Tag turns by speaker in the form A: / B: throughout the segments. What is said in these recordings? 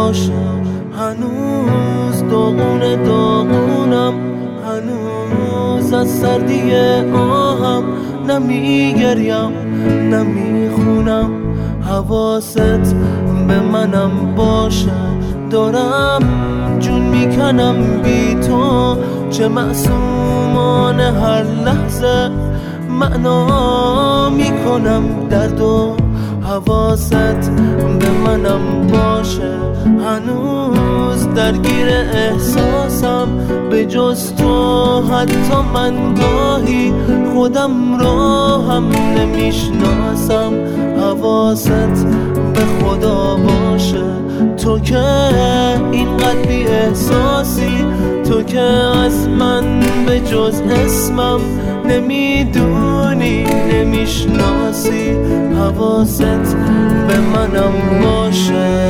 A: باشه. هنوز داغونم، هنوز از سردی آهم نمیگریم نمیخونم. حواست به منم باشه، دارم جون میکنم بی تو، چه معصومانه هر لحظه معنا میکنم دردو. حواست به منم باشه، هنوز درگیر احساسم، به جز تو حتی من گاهی خودم رو هم نمیشناسم. حواست به خدا باشه، تو که اینقدر بی احساسی، تو که از من به جز اسمم نمیدونی نمیشناسی. حواست به منم باشه.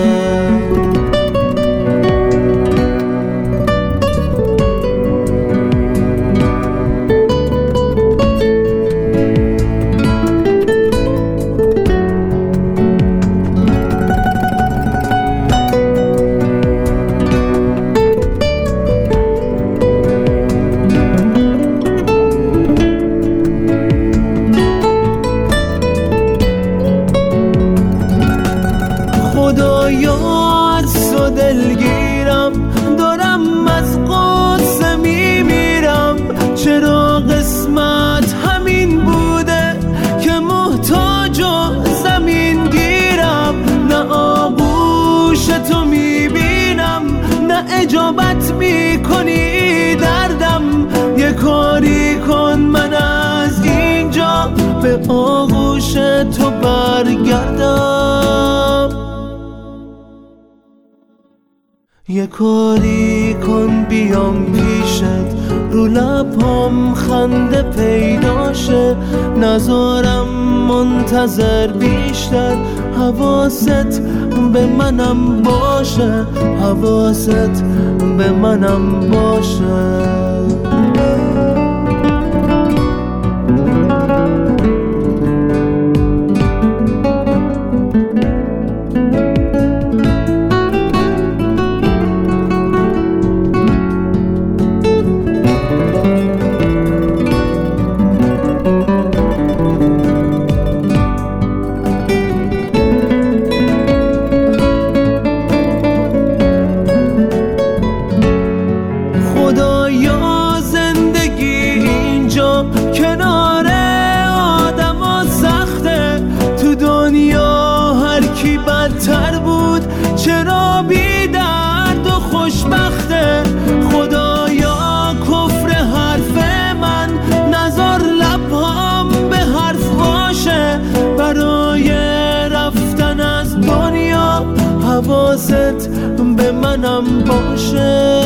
A: خدایا از تو دلگیرم، دارم از قصه میمیرم. چرا قسمت همین بوده که محتاج و زمین گیرم؟ نه آغوش تو میبینم، نه اجابت میکنی دردم. یه کاری کن من از اینجا به آغوش تو برگردم. یه کاری کن بیام پیشت، رو لبام خنده پیدا شه، نذارم منتظر بیشتر. حواست به منم باشه، حواست به منم باشه. خدایا زندگی اینجا کنار آدم سخته، تو دنیا هر کی بدتر بود چرا بی درد و خوشبخته. خدایا کفر حرف من نذار لبهام به حرف باشه، برای رفتن از دنیا حواست به منم باشه.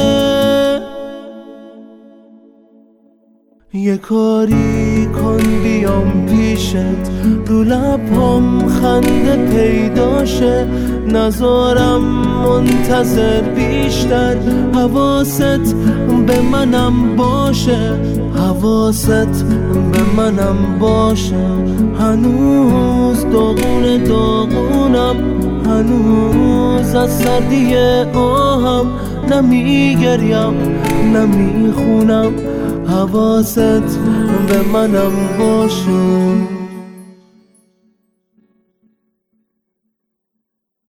A: یه کاری کن بیام پیشت، رو لبام خنده پیدا شه، نذارم منتظر بیشتر. حواست به منم باشه، حواست به منم باشه. هنوز داغونم، هنوز از سردی آهم نمیگریم نمیخونم. حواست به منم باشه.